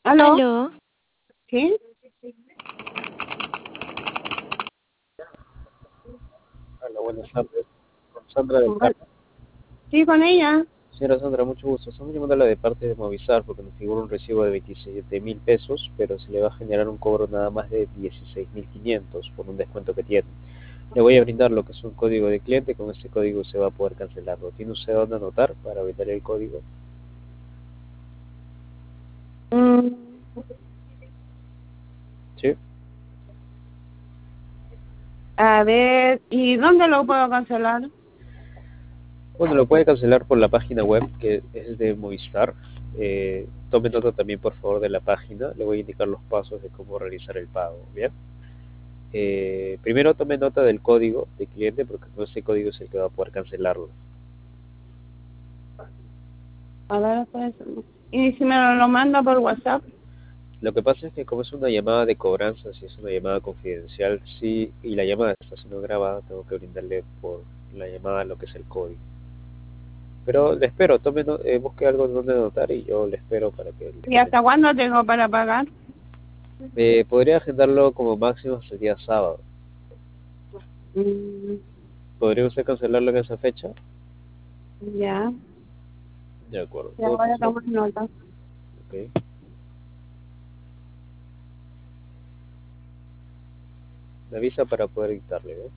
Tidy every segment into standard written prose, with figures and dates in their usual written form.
¿Aló? Aló, ¿Sí? Hola, buenas tardes. Con Sandra del Bueno, Carmen. sí, con ella. Señora Sandra, mucho gusto. Estamos llamándola de parte de Movistar porque nos figura un recibo de 27.000 pesos, pero se le va a generar un cobro nada más de 16.500 por un descuento que tiene. Le voy a brindar lo que es un código de cliente. Con este código se va a poder cancelarlo. ¿Tiene usted dónde anotar para brindar el código? Mm, Sí. a ver, ¿y dónde lo puedo cancelar? Bueno, lo puede cancelar por la página web que es de Movistar. Tome nota también, por favor, de la página. Le voy a indicar los pasos de cómo realizar el pago. ¿Bien? Primero tome nota del código de cliente porque con ese código es el que va a poder cancelarlo. A ver, pues, ¿y si me lo manda por WhatsApp? Lo que pasa es que como es una llamada de cobranza, si es una llamada confidencial, sí, y la llamada está siendo grabada, tengo que brindarle por la llamada lo que es el código. Pero le espero, busque algo donde anotar y yo le espero para que le ¿Y tome. hasta cuándo tengo para pagar? Podría agendarlo como máximo hasta el día sábado. Mm, ¿Podría usted cancelarlo en esa fecha? ya, De acuerdo, en ya todo voy a caso, tomar nota. ok. Me avisa para poder dictarle, ¿eh?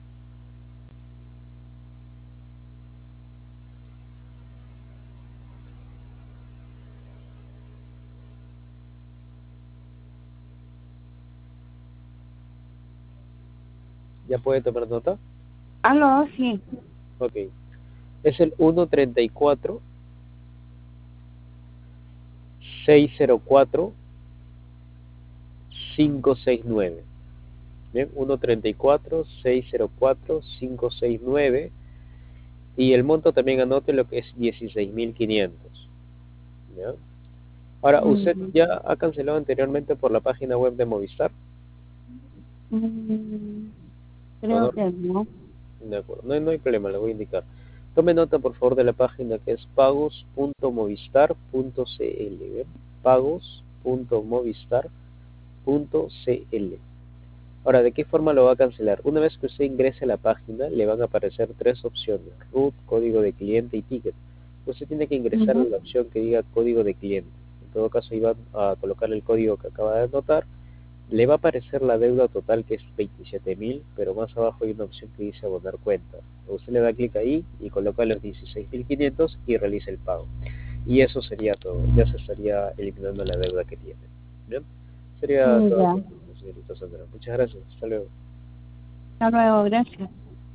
¿Ya puede tomar nota? ¿Aló? Sí. Ok. Es el 134 604 569. Bien, 134 604 569 y el monto también anote lo que es 16.500. ¿Ya? Ahora, ¿usted Mm, ya ha cancelado anteriormente por la página web de Movistar? mm, ¿O creo no? que no. De acuerdo, no hay problema, le voy a indicar. Tome nota por favor de la página que es pagos.movistar.cl. ¿Bien? Pagos.movistar.cl. Ahora, ¿de qué forma lo va a cancelar? Una vez que usted ingrese a la página, le van a aparecer tres opciones: root, código de cliente y ticket. Usted tiene que ingresar a Ujú. la opción que diga código de cliente. En todo caso, iba a colocar el código que acaba de anotar. Le va a aparecer la deuda total que es 27.000, pero más abajo hay una opción que dice abonar cuenta. Usted le da clic ahí y coloca los 16.500 y realiza el pago. Y eso sería todo. Ya se estaría eliminando la deuda que tiene. ¿Bien? Sería todo, Ya, señorita Sandra. Muchas gracias. Hasta luego. hasta luego, gracias.